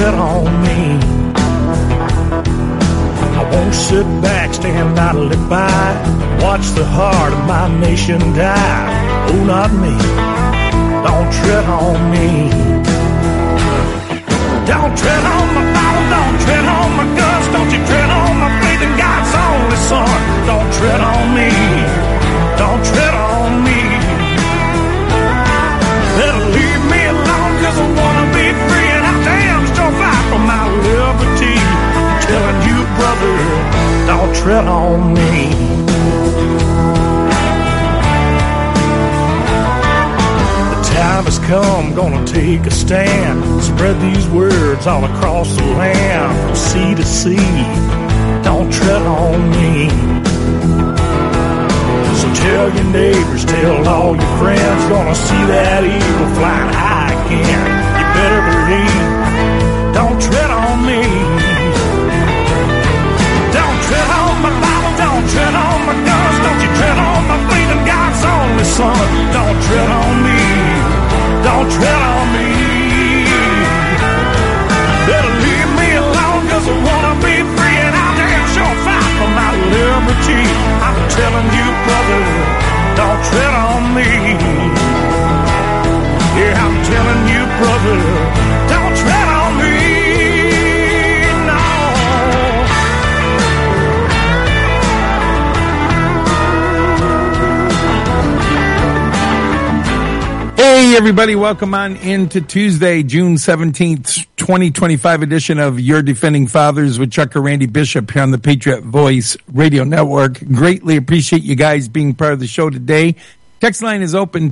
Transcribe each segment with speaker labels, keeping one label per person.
Speaker 1: tread on me. I won't sit back, stand idly by, watch the heart of my nation die. Oh, not me. Don't tread on me. Don't tread on my Bible, don't tread on my guns, don't you tread on my faith in God's only Son. Don't tread on me. Don't tread on me. Better leave me alone, 'cause I wanna be free, and I damn sure fight for my liberty. I'm telling you, brother, don't tread on me. The time has come, gonna take a stand, spread these words all across the land, from sea to sea. Don't tread on me. So tell your neighbors, tell all your friends, gonna see that eagle flying high again. You better believe, don't tread on me. Don't tread on my Bible, don't tread on my guns, don't you tread on my faith in God's only Son. Don't tread on me, don't tread on me. Better leave me alone, 'cause I wanna be free, and I'll damn sure fight for my liberty. I'm telling you, brother, don't tread on me. Yeah, I'm telling you, brother, don't tread on me. No.
Speaker 2: Hey, everybody, welcome on into Tuesday, June 17th, 2025 edition of Your Defending Fathers with Chuck or Randy Bishop here on the Patriot Voice Radio Network. Greatly appreciate you guys being part of the show today. Text line is open,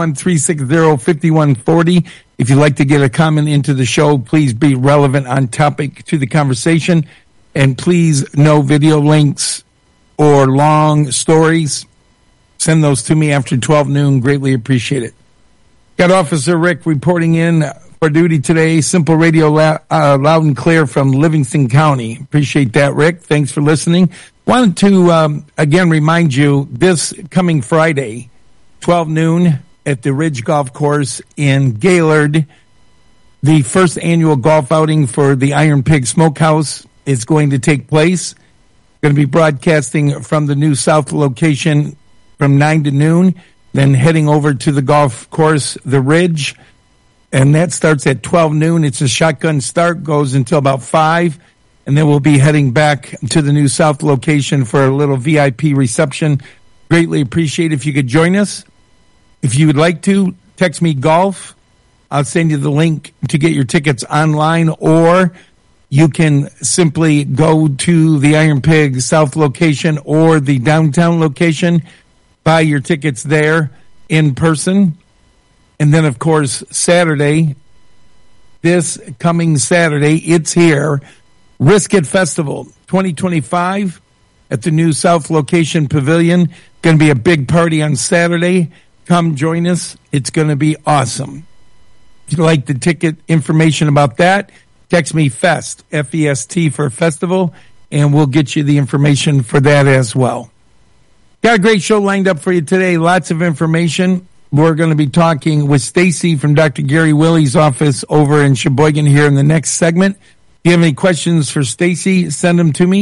Speaker 2: 231-360-5140. If you'd like to get a comment into the show, please be relevant on topic to the conversation. And please, no video links or long stories. Send those to me after 12 noon. Greatly appreciate it. Got Officer Rick reporting in for duty today. Simple radio loud and clear from Livingston County. Appreciate that, Rick. Thanks for listening. Wanted to, again, remind you this coming Friday, 12 noon at the Ridge Golf Course in Gaylord, the first annual golf outing for the Iron Pig Smokehouse is going to take place. Going to be broadcasting from the New South location from 9 to noon. Then heading over to the golf course, the Ridge, and that starts at 12 noon. It's a shotgun start, goes until about 5, and then we'll be heading back to the New South location for a little VIP reception. Greatly appreciate if you could join us. If you would like to, text me golf. I'll send you the link to get your tickets online, or you can simply go to the Iron Pig South location or the downtown location, buy your tickets there in person. And then, of course, Saturday, this coming Saturday, it's here, Risk It Festival 2025 at the New South location pavilion. Going to be a big party on Saturday. Come join us. It's going to be awesome. If you'd like the ticket information about that, text me FEST, F-E-S-T for festival, and we'll get you the information for that as well. Got a great show lined up for you today. Lots of information. We're going to be talking with Stacy from Dr. Gary Willey's office over in Sheboygan here in the next segment. If you have any questions for Stacy, send them to me,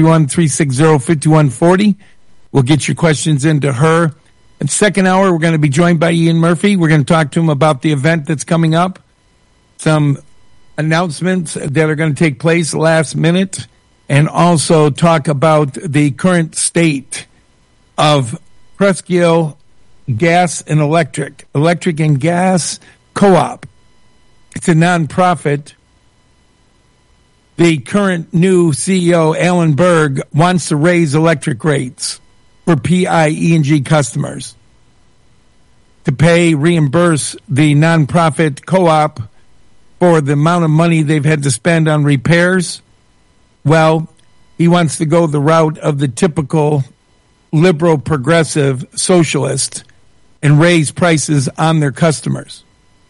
Speaker 2: 231-360-5140. We'll get your questions into her. In the second hour, we're going to be joined by Ian Murphy. We're going to talk to him about the event that's coming up, some announcements that are going to take place last minute, and also talk about the current state of Presqu'Île Gas and Electric and Gas Co-op. It's a nonprofit. The current new CEO, Alan Berg, wants to raise electric rates for PIE&G customers to reimburse the nonprofit co-op for the amount of money they've had to spend on repairs. Well, he wants to go the route of the typical liberal, progressive socialist and raise prices on their customers.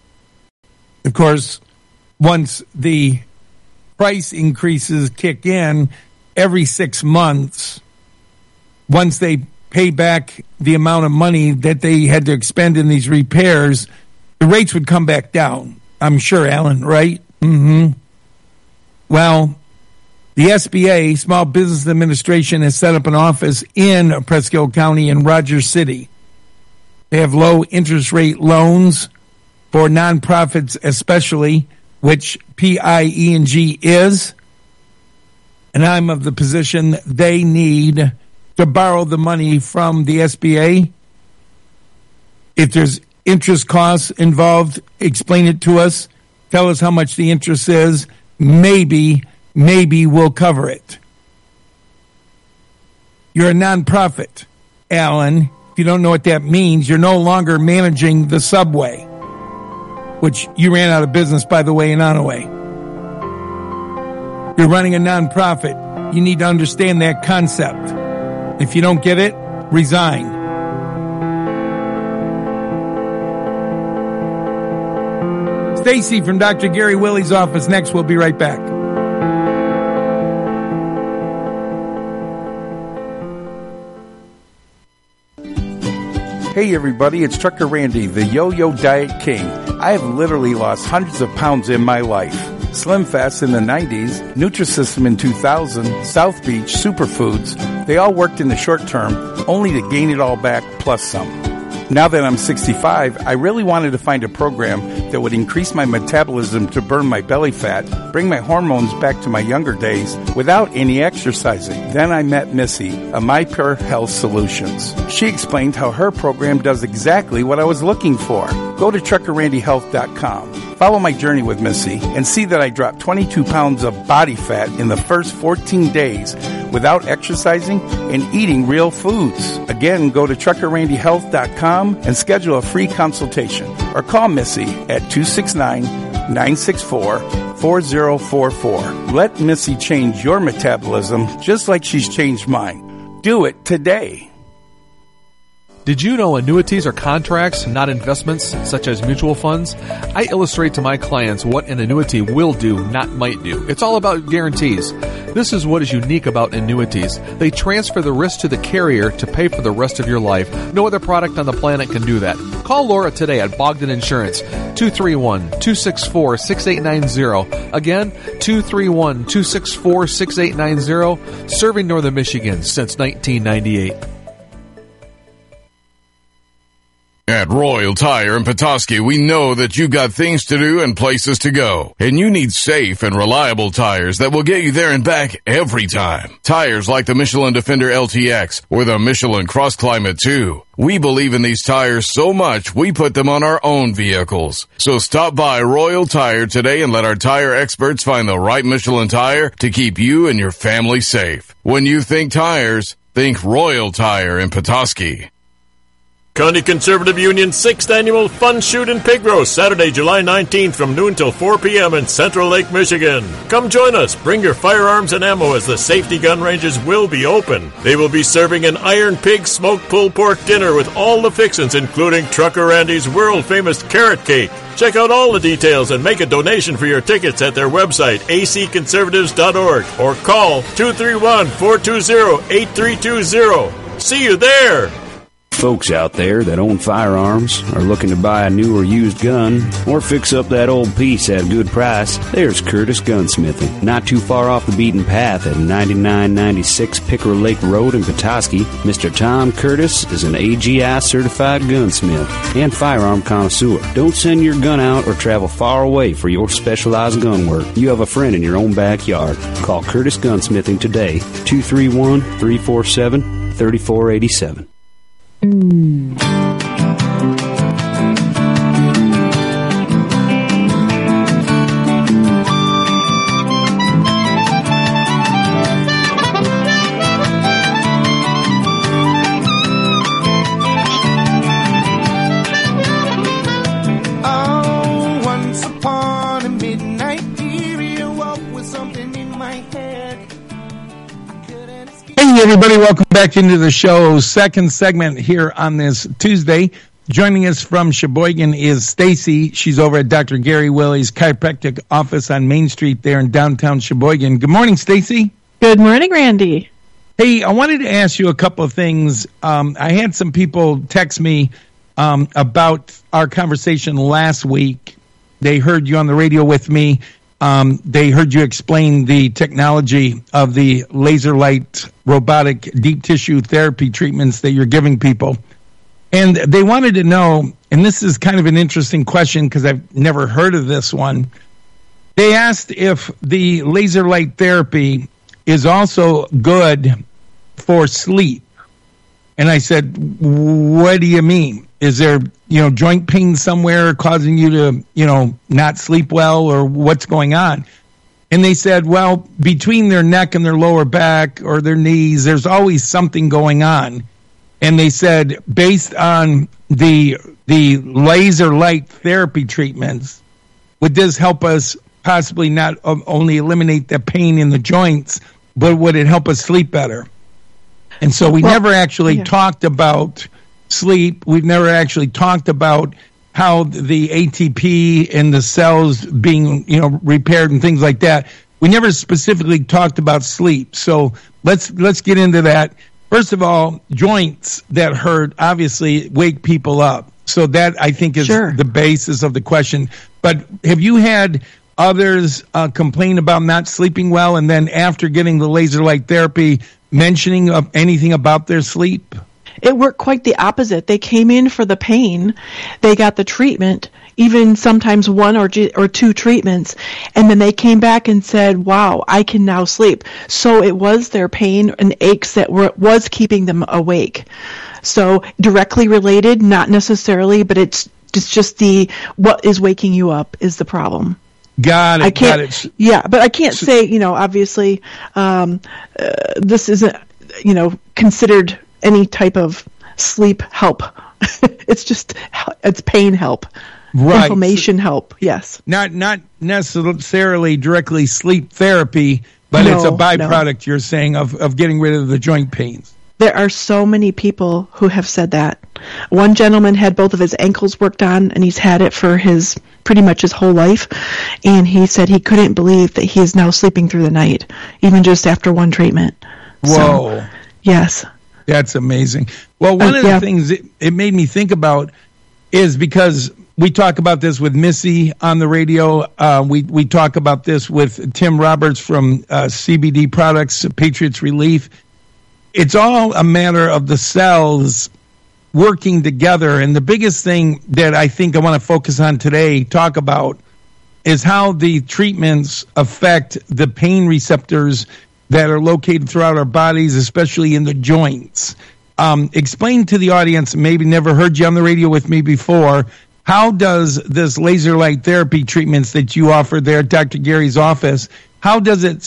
Speaker 2: Of course, once the price increases kick in every 6 months, once they pay back the amount of money that they had to expend in these repairs, the rates would come back down. I'm sure, Alan, right? Mm-hmm. Well, the SBA, Small Business Administration, has set up an office in Presque Isle County in Rogers City. They have low interest rate loans for nonprofits especially, which PIE&G is. And I'm of the position they need to borrow the money from the SBA. If there's interest costs involved, explain it to us. Tell us how much the interest is. Maybe we'll cover it. You're a nonprofit, Alan. If you don't know what that means, you're no longer managing the subway, which you ran out of business, by the way, in Onaway. You're running a nonprofit. You need to understand that concept. If you don't get it, resign. Stacy from Dr. Gary Willey's office next. We'll be right back.
Speaker 3: Hey everybody, it's Trucker Randy, the Yo-Yo Diet King. I have literally lost hundreds of pounds in my life. Slim Fast in the 90s, Nutrisystem in 2000, South Beach, Superfoods, they all worked in the short term, only to gain it all back plus some. Now that I'm 65, I really wanted to find a program that would increase my metabolism to burn my belly fat, bring my hormones back to my younger days without any exercising. Then I met Missy of My Pure Health Solutions. She explained how her program does exactly what I was looking for. Go to TruckerRandyHealth.com. Follow my journey with Missy and see that I dropped 22 pounds of body fat in the first 14 days without exercising and eating real foods. Again, go to TruckerRandyHealth.com and schedule a free consultation or call Missy at 269-964-4044. Let Missy change your metabolism just like she's changed mine. Do it today.
Speaker 4: Did you know annuities are contracts, not investments, such as mutual funds? I illustrate to my clients what an annuity will do, not might do. It's all about guarantees. This is what is unique about annuities. They transfer the risk to the carrier to pay for the rest of your life. No other product on the planet can do that. Call Laura today at Bogdan Insurance, 231-264-6890. Again, 231-264-6890, serving Northern Michigan since 1998.
Speaker 5: At Royal Tire in Petoskey, we know that you got things to do and places to go, and you need safe and reliable tires that will get you there and back every time. Tires like the Michelin Defender LTX or the Michelin Cross Climate 2. We believe in these tires so much, we put them on our own vehicles. So stop by Royal Tire today and let our tire experts find the right Michelin tire to keep you and your family safe. When you think tires, think Royal Tire in Petoskey.
Speaker 6: County Conservative Union's 6th Annual Fun Shoot and Pig Roast, Saturday, July 19th from noon till 4 p.m. in Central Lake, Michigan. Come join us. Bring your firearms and ammo as the safety gun ranges will be open. They will be serving an Iron Pig smoked pulled pork dinner with all the fixins, including Trucker Randy's world-famous carrot cake. Check out all the details and make a donation for your tickets at their website, acconservatives.org, or call 231-420-8320. See you there!
Speaker 7: Folks out there that own firearms are looking to buy a new or used gun or fix up that old piece at a good price, there's Curtis Gunsmithing. Not too far off the beaten path at 9996 Pickerel Lake Road in Petoskey, Mr. Tom Curtis is an AGI certified gunsmith and firearm connoisseur. Don't send your gun out or travel far away for your specialized gun work. You have a friend in your own backyard. Call Curtis Gunsmithing today, 231-347-3487.
Speaker 8: Once upon a midnight, dear, awoke with something in my head.
Speaker 2: Hey, everybody, welcome back into the show. Second segment here on this Tuesday. Joining us from Sheboygan is Stacy. She's over at Dr. Gary Willey's chiropractic office on Main Street there in downtown Sheboygan. Good morning, Stacy.
Speaker 9: Good morning, Randy.
Speaker 2: Hey, I wanted to ask you a couple of things. I had some people text me about our conversation last week. They heard you on the radio with me, they heard you explain the technology of the laser light robotic deep tissue therapy treatments that you're giving people. And they wanted to know, and this is kind of an interesting question because I've never heard of this one. They asked if the laser light therapy is also good for sleep. And I said, what do you mean? Is there, joint pain somewhere causing you to, not sleep well, or what's going on? And they said, well, between their neck and their lower back or their knees, there's always something going on. And they said, based on the laser light therapy treatments, would this help us possibly not only eliminate the pain in the joints, but would it help us sleep better? And so we never actually talked about sleep. We've never actually talked about how the ATP and the cells being, repaired and things like that. We never specifically talked about sleep. So let's get into that. First of all, joints that hurt obviously wake people up. So that, I think, is the basis of the question. But have you had others complain about not sleeping well, and then after getting the laser light therapy, mentioning anything about their sleep?
Speaker 9: It worked quite the opposite. They came in for the pain, they got the treatment, even sometimes one or two treatments, and then they came back and said, wow, I can now sleep. So it was their pain and aches that was keeping them awake. So directly related, not necessarily, but it's just what is waking you up is the problem.
Speaker 2: Got it.
Speaker 9: Yeah, but I can't say, obviously, this isn't, considered any type of sleep help. It's pain help.
Speaker 2: Right.
Speaker 9: Inflammation help, yes.
Speaker 2: Not necessarily directly sleep therapy, but it's a byproduct, you're saying, of getting rid of the joint pains.
Speaker 9: There are so many people who have said that. One gentleman had both of his ankles worked on, and he's had it for pretty much his whole life. And he said he couldn't believe that he is now sleeping through the night, even just after one treatment.
Speaker 2: Whoa. So,
Speaker 9: yes.
Speaker 2: That's amazing. Well, one of the things it made me think about is because we talk about this with Missy on the radio. We talk about this with Tim Roberts from CBD Products, Patriots Relief. It's all a matter of the cells working together. And the biggest thing that I think I want to focus on today, talk about, is how the treatments affect the pain receptors that are located throughout our bodies, especially in the joints. Explain to the audience, maybe never heard you on the radio with me before, how does this laser light therapy treatments that you offer there at Dr. Gary's office, how does it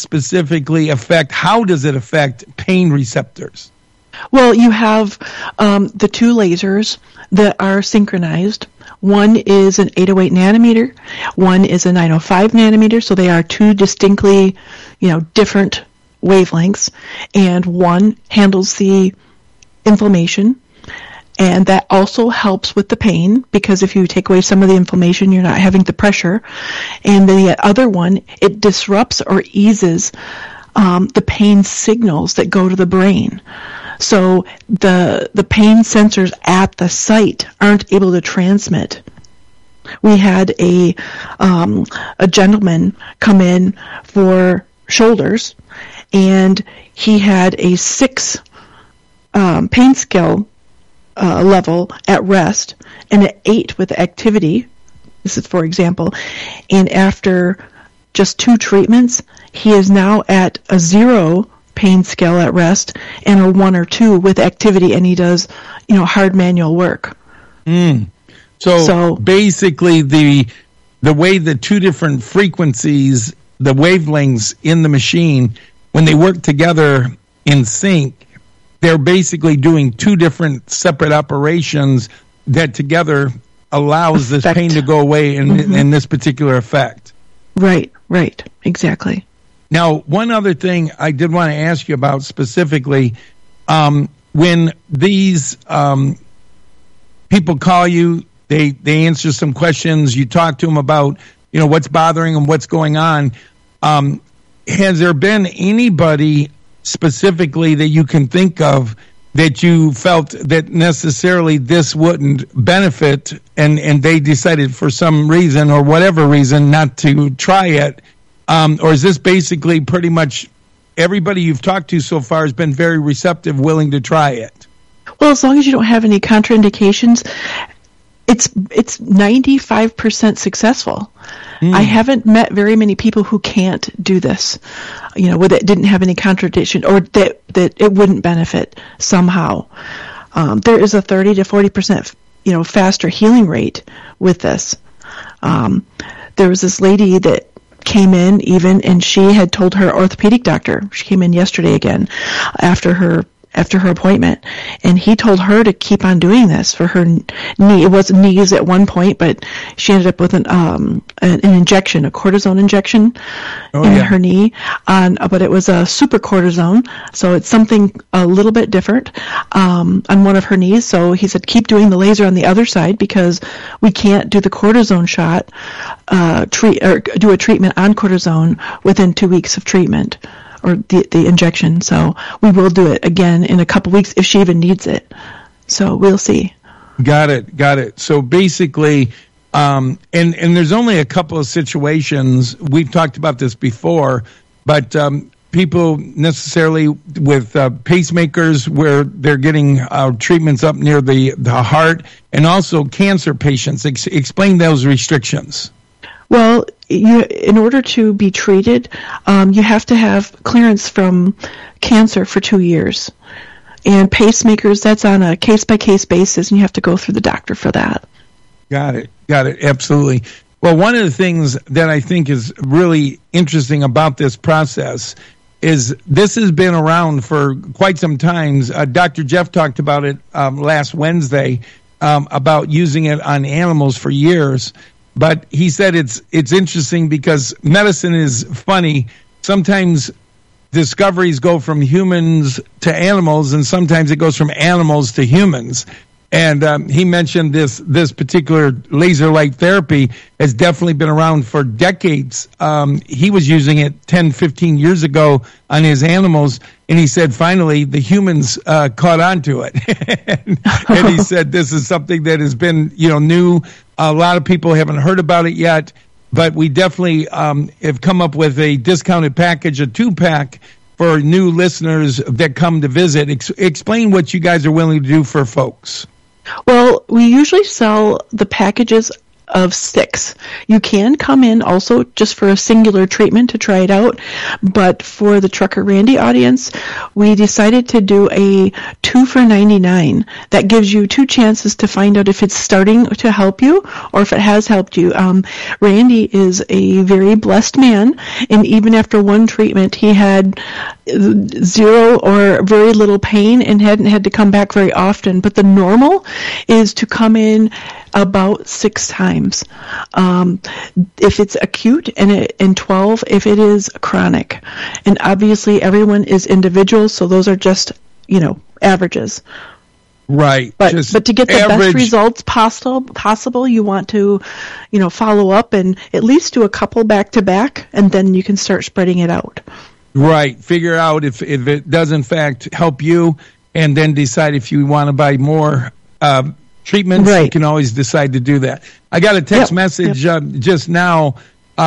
Speaker 2: affect pain receptors?
Speaker 9: Well, you have the two lasers that are synchronized. One is an 808 nanometer, one is a 905 nanometer, so they are two distinctly, different wavelengths, and one handles the inflammation, and that also helps with the pain, because if you take away some of the inflammation, you're not having the pressure. And the other one, it disrupts or eases the pain signals that go to the brain. So the pain sensors at the site aren't able to transmit. We had a gentleman come in for shoulders, and he had a 6 pain scale level at rest and an 8 with activity. This is for example. And after just 2 treatments, he is now at a 0 pain scale at rest and a 1 or 2 with activity, and he does, hard manual work.
Speaker 2: So basically the way the two different frequencies, the wavelengths in the machine, when they work together in sync, they're basically doing 2 different separate operations that together allows this pain to go away in this particular effect.
Speaker 9: Right, exactly.
Speaker 2: Now, one other thing I did want to ask you about specifically, when these people call you, they answer some questions, you talk to them about, what's bothering them, what's going on. Has there been anybody specifically that you can think of that you felt that necessarily this wouldn't benefit, and they decided for some reason or whatever reason not to try it, Or is this basically pretty much everybody you've talked to so far has been very receptive, willing to try it?
Speaker 9: Well, as long as you don't have any contraindications, it's 95% successful. I haven't met very many people who can't do this, where that didn't have any contradiction or that it wouldn't benefit somehow. There is a 30 to 40%, faster healing rate with this. There was this lady that came in and she had told her orthopedic doctor, she came in yesterday again after her appointment, and he told her to keep on doing this for her knee. It wasn't knees at one point, but she ended up with an injection, a cortisone injection in her knee. But it was a super cortisone, so it's something a little bit different on one of her knees. So he said, keep doing the laser on the other side because we can't do the cortisone shot, do a treatment on cortisone within 2 weeks of treatment. Or the injection. So we will do it again in a couple weeks if she even needs it. So we'll see.
Speaker 2: Got it. So basically, and there's only a couple of situations, we've talked about this before, but people necessarily with pacemakers where they're getting treatments up near the heart, and also cancer patients. Explain those restrictions.
Speaker 9: Well, in order to be treated, you have to have clearance from cancer for 2 years. And pacemakers, that's on a case-by-case basis, and you have to go through the doctor for that.
Speaker 2: Got it. Absolutely. Well, one of the things that I think is really interesting about this process is this has been around for quite some time. Dr. Jeff talked about it last Wednesday, about using it on animals for years. But he said it's interesting because medicine is funny. Sometimes discoveries go from humans to animals, and sometimes it goes from animals to humans. And he mentioned this particular laser light therapy has definitely been around for decades. He was using it 10, 15 years ago on his animals, and he said finally the humans caught on to it. And he said this is something that has been new. A lot of people haven't heard about it yet, but we definitely have come up with a discounted package, a 2-pack for new listeners that come to visit. Explain what you guys are willing to do for folks.
Speaker 9: Well, we usually sell the packages of 6. You can come in also just for a singular treatment to try it out, but for the Trucker Randy audience, we decided to do a 2 for $99. That gives you 2 chances to find out if it's starting to help you or if it has helped you. Randy is a very blessed man, and even after 1 treatment, he had 0 or very little pain and hadn't had to come back very often. But the normal is to come in about 6 times. If it's acute, and 12 if it is chronic. And obviously everyone is individual, so those are just, averages.
Speaker 2: Right.
Speaker 9: But to get the best results possible, you want to, follow up and at least do a couple back to back, and then you can start spreading it out.
Speaker 2: Right. Figure out if it does in fact help you, and then decide if you want to buy more treatments. Right. You can always decide to do that. I got a text message just now.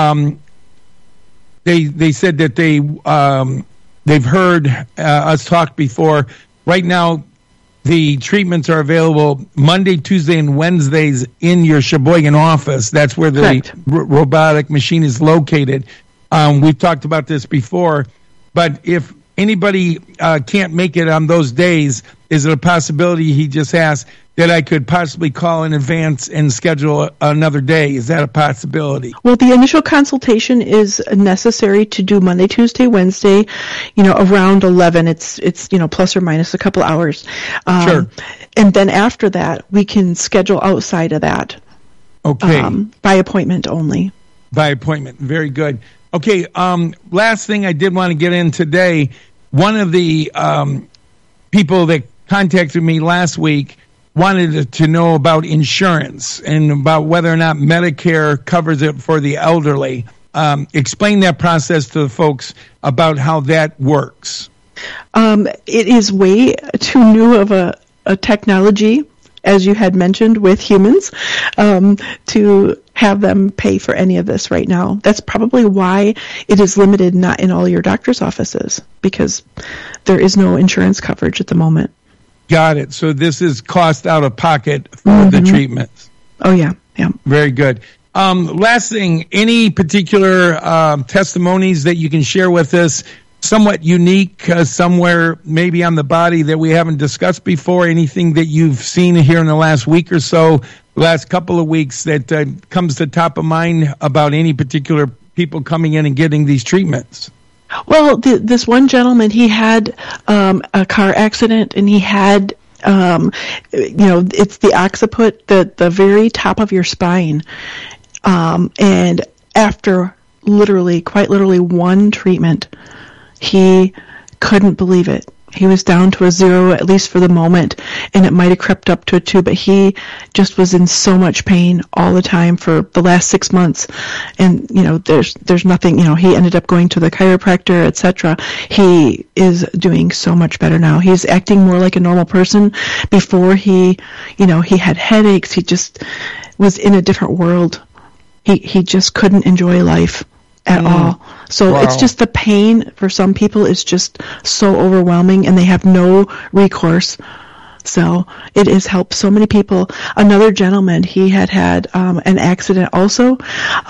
Speaker 2: They said that they've heard us talk before. Right now, the treatments are available Monday, Tuesday, and Wednesdays in your Sheboygan office. That's where the robotic machine is located. We've talked about this before, but if anybody can't make it on those days, is it a possibility, he just asked, that I could possibly call in advance and schedule another day? Is that a possibility?
Speaker 9: Well, the initial consultation is necessary to do Monday, Tuesday, Wednesday, around 11. It's plus or minus a couple hours.
Speaker 2: Sure.
Speaker 9: And then after that, we can schedule outside of that.
Speaker 2: Okay.
Speaker 9: By appointment only.
Speaker 2: By appointment. Very good. Okay. Last thing I did want to get in today, one of the people that contacted me last week wanted to know about insurance and about whether or not Medicare covers it for the elderly. Explain that process to the folks about how that works.
Speaker 9: It is way too new of a technology as you had mentioned, with humans, to have them pay for any of this right now. That's probably why it is limited, not in all your doctor's offices, because there is no insurance coverage at the moment.
Speaker 2: Got it. So this is cost out of pocket for the treatments.
Speaker 9: Oh, yeah. Yeah.
Speaker 2: Very good. Last thing, any particular testimonies that you can share with us, somewhat unique, somewhere maybe on the body that we haven't discussed before, anything that you've seen here in the last week or so, last couple of weeks that comes to top of mind about any particular people coming in and getting these treatments?
Speaker 9: Well, this one gentleman, he had a car accident, and he had, it's the occiput, the very top of your spine. And after quite literally one treatment, he couldn't believe it. He was down to a 0, at least for the moment, and it might have crept up to a 2, but he just was in so much pain all the time for the last 6 months. And, there's nothing, he ended up going to the chiropractor, etc. He is doing so much better now. He's acting more like a normal person. Before he had headaches. He just was in a different world. He just couldn't enjoy life at all. So It's just the pain for some people is just so overwhelming, and they have no recourse. So it has helped so many people. Another gentleman, he had an accident also,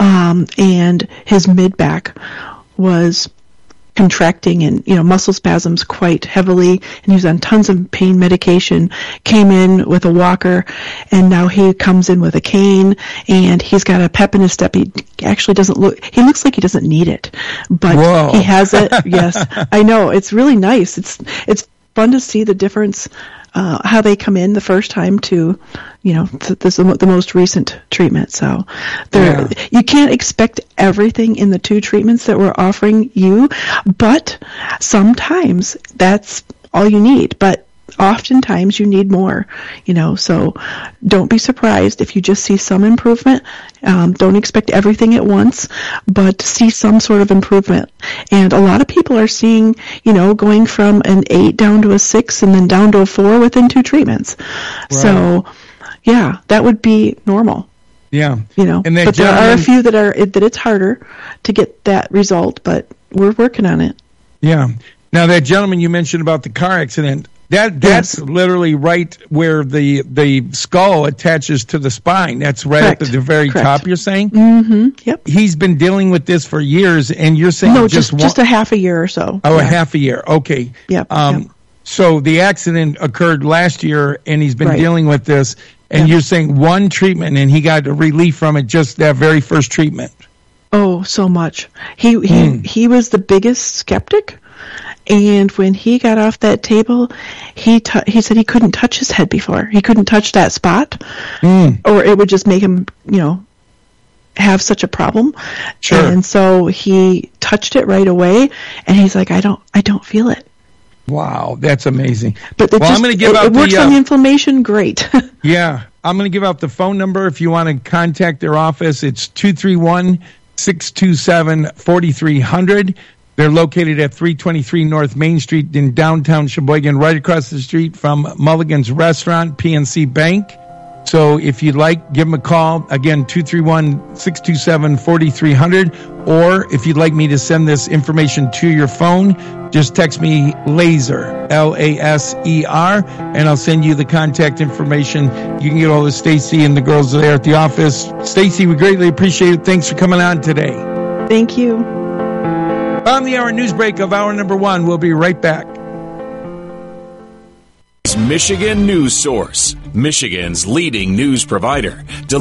Speaker 9: and his mid-back was contracting and, muscle spasms quite heavily, and he was on tons of pain medication, came in with a walker, and now he comes in with a cane, and he's got a pep in his step. He actually he looks like he doesn't need it, but he has it. Yes, I know. It's really nice. It's fun to see the difference, how they come in the first time to, the most recent treatment. So you can't expect everything in the 2 treatments that we're offering you, but sometimes that's all you need. But oftentimes you need more, so don't be surprised if you just see some improvement. Don't expect everything at once, but see some sort of improvement. And a lot of people are seeing, going from an 8 down to a 6 and then down to a 4 within 2 treatments. Right. So, yeah, that would be normal.
Speaker 2: Yeah.
Speaker 9: But there are a few that it's harder to get that result, but we're working on it.
Speaker 2: Yeah. Now, that gentleman you mentioned about the car accident, that's literally right where the skull attaches to the spine. That's right
Speaker 9: Correct.
Speaker 2: At the very
Speaker 9: Correct.
Speaker 2: top, you're saying?
Speaker 9: Mm-hmm. Yep.
Speaker 2: He's been dealing with this for years, and you're saying
Speaker 9: no, just a half a year or so.
Speaker 2: Oh, yeah. A half a year. Okay.
Speaker 9: Yep.
Speaker 2: So the accident occurred last year, and he's been dealing with this, and you're saying one treatment, and he got a relief from it, just that very first treatment.
Speaker 9: Oh, so much. He was the biggest skeptic. And when he got off that table, he said he couldn't touch his head before. He couldn't touch that spot, or it would just make him, have such a problem.
Speaker 2: Sure.
Speaker 9: And so he touched it right away, and he's like, I don't feel it.
Speaker 2: Wow, that's amazing.
Speaker 9: But
Speaker 2: I'm going to give out
Speaker 9: it works on the inflammation. Great.
Speaker 2: Yeah, I'm going to give out the phone number if you want to contact their office. It's 231-627-4300. They're located at 323 North Main Street in downtown Sheboygan, right across the street from Mulligan's Restaurant, PNC Bank. So if you'd like, give them a call. Again, 231-627-4300. Or if you'd like me to send this information to your phone, just text me LASER, L-A-S-E-R, and I'll send you the contact information. You can get all of Stacy and the girls there at the office. Stacy, we greatly appreciate it. Thanks for coming on today.
Speaker 9: Thank you.
Speaker 2: On the hour news break of hour number 1, we'll be right back.
Speaker 10: Michigan News Source, Michigan's leading news provider.